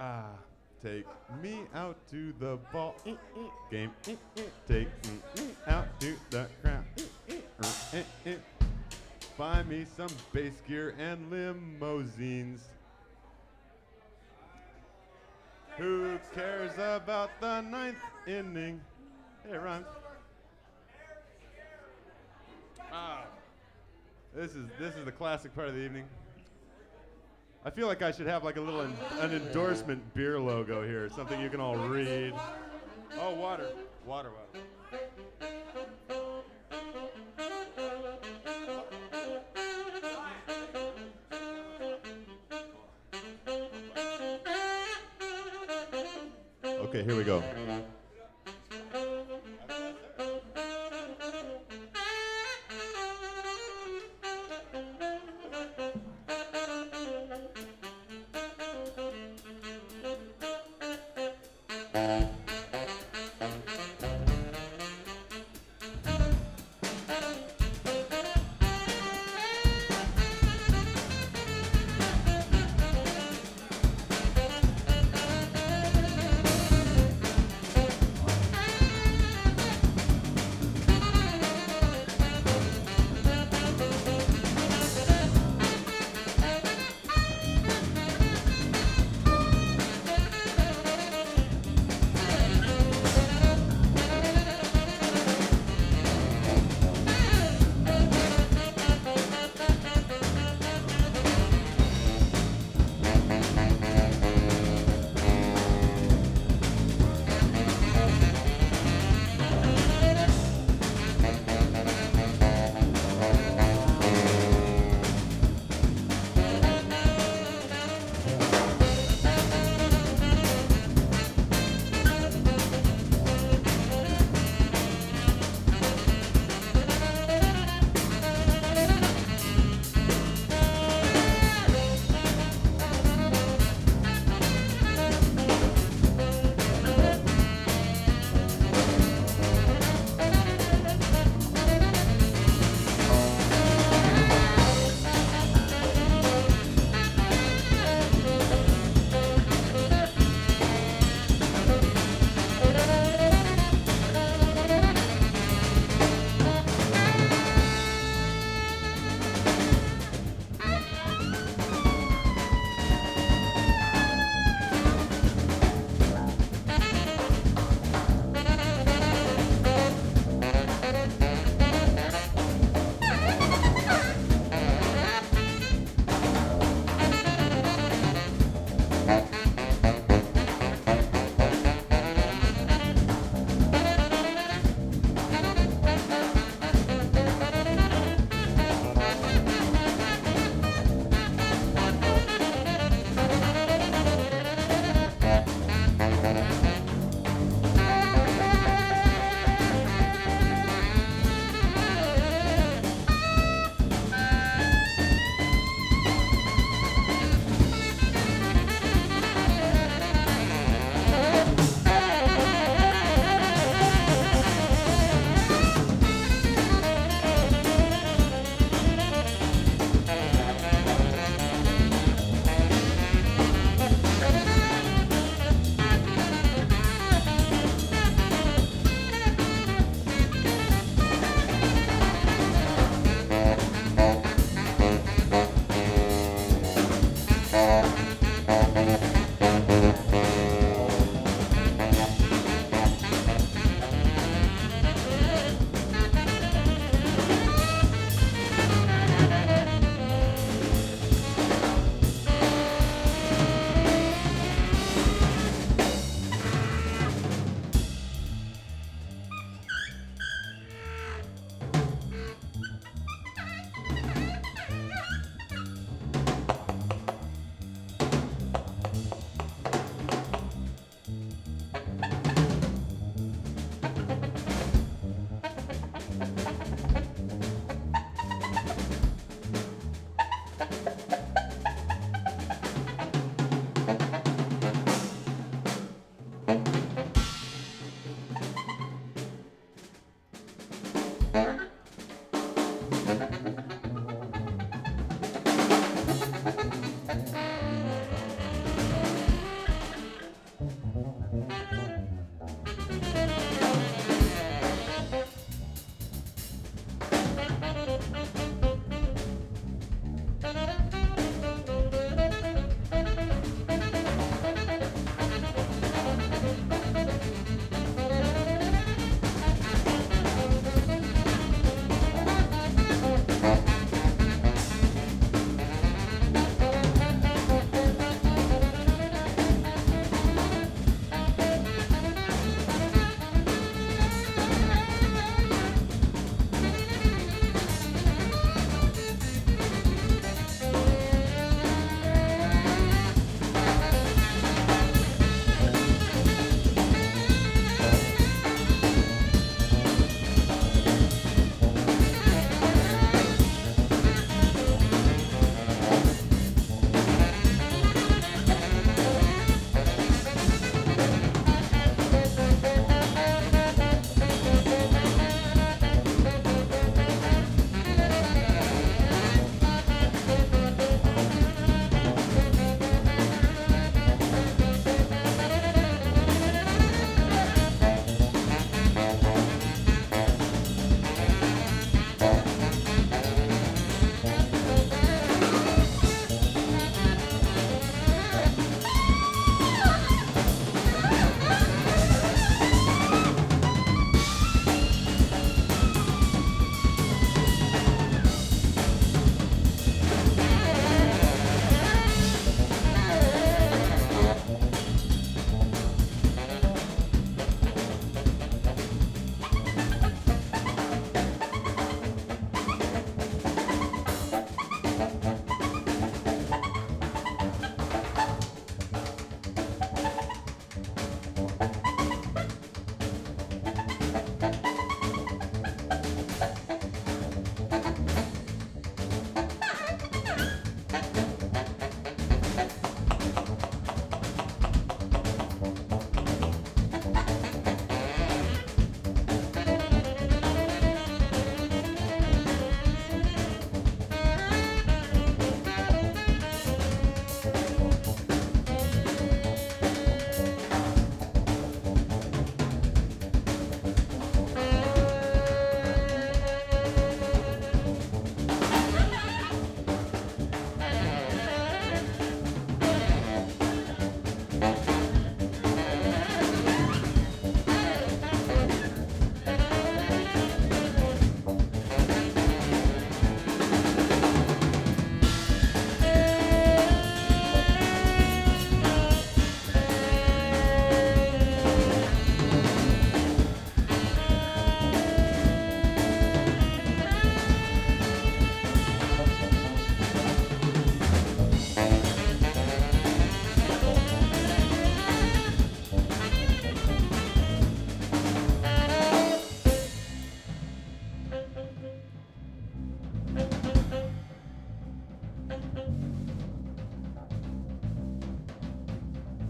Take me out to the ball game. Take me out to the crowd. Buy me some bass gear and limousines. Who cares about the ninth inning? Hey, Ron. This is the classic part of the evening. I feel like I should have like a little an endorsement beer logo here, something you can all read. Oh, water. Okay, here we go.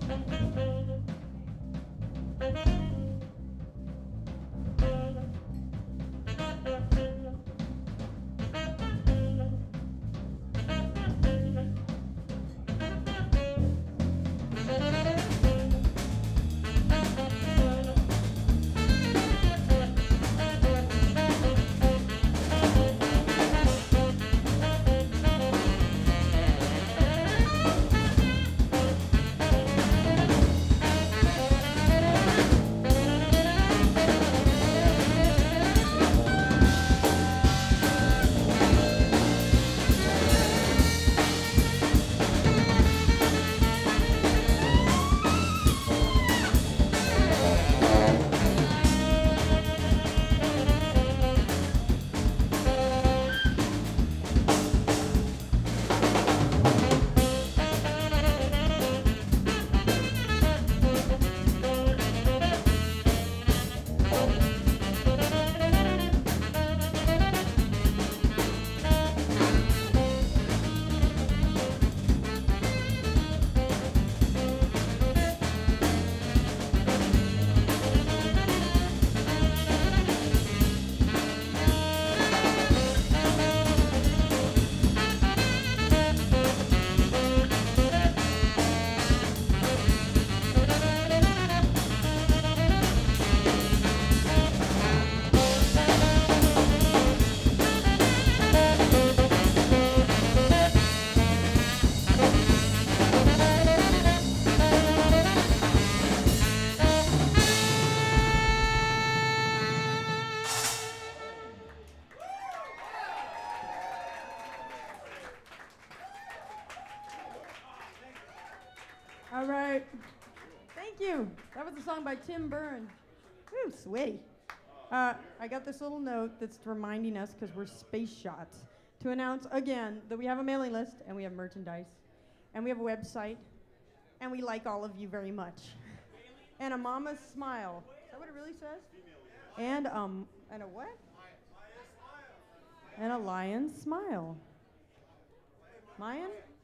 All right. Thank you. That was a song by Tim Byrne. Woo, sweaty. I got this little note that's reminding us, because we're space shots, to announce again that we have a mailing list and we have merchandise and we have a website and we like all of you very much. And a mama's smile. Is that what it really says? And a what? And a lion's smile. Lion?